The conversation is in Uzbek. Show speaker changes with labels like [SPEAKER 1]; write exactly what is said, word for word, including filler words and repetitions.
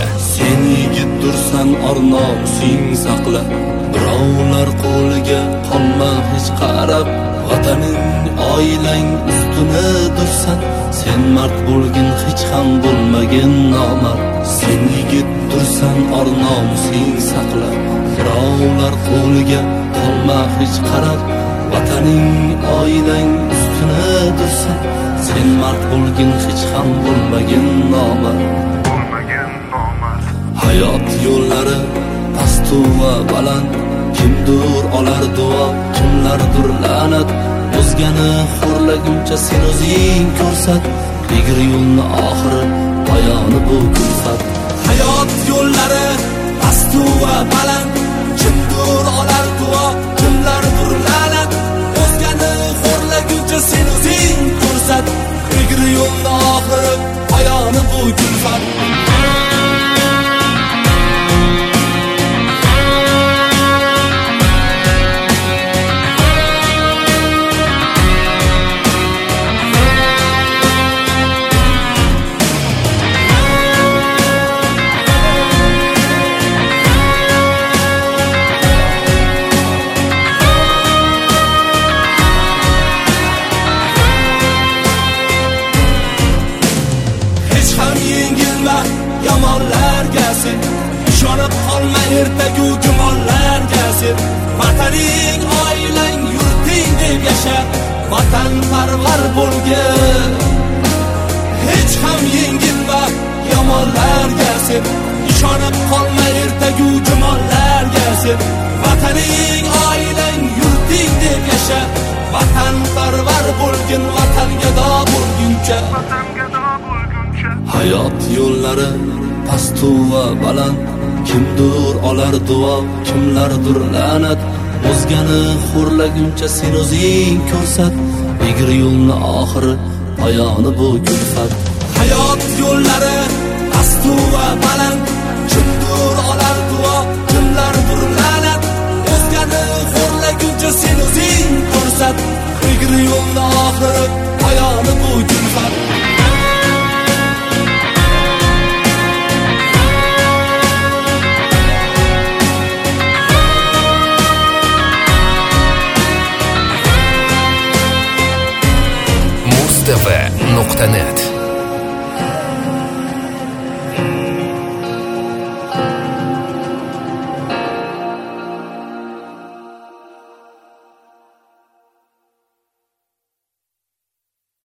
[SPEAKER 1] Sen yigitdirsan, or-nomusing saqla. Birovlar qo'liga qolma hech qarab. Vataning, oilang ustuna dursan. Sen mard bo'lgin, hech ham bo'lmagin nomard. Sen yigitdirsan, or-nomusing saqla. Birovlar qo'liga qolma hech qarab. Vataning, oilang ustuna dursan. Sen mard bo'lgin, hech ham bo'lmagin nomard.
[SPEAKER 2] Bo'lmagin nomard.
[SPEAKER 1] Hayot yo'llari pastu va baland. Kimdir olar duo, kimlardir la'nat. O'zgani xo'rlaguncha sen o'zing ko'rsat. Egri yo'lni oxiri, poyoni bu kulfat. Hayot yo'llari pastu va baland. Kimdir olar duo, kimlardir la'nat. O'zgani xo'rlaguncha sen o'zing ko'rsat. Egri yo'lni oxiri, poyoni bu kulfat. Yomonlarga sen ishonib qolma, ertagu gumonlarga sen. Vataning, oilang, yurting deb yasha. Vatanparvar bo'lgin, hech ham yengilma. Yomonlarga sen ishonib qolma, ertagu gumonlarga sen. Vataning, oilang, yurting deb yasha. Vatanparvar bo'lgin, vatanga do bo'lguncha.
[SPEAKER 2] Vatanga do bo'lguncha.
[SPEAKER 1] Hayot yo'llari pastu va baland. Kimdir olar duo, kimlardir la'nat. O'zgani xo'rlaguncha sen o'zing ko'rsat. Egri yo'lni oxiri, poyoni bu kulfat. Hayot yo'llari pastu va baland. Kimdir olar duo, kimlardir la'nat. O'zgani xo'rlaguncha sen o'zing ko'rsat. Egri yo'lni oxiri, poyoni bu kulfat.
[SPEAKER 3] muz t v nuqta net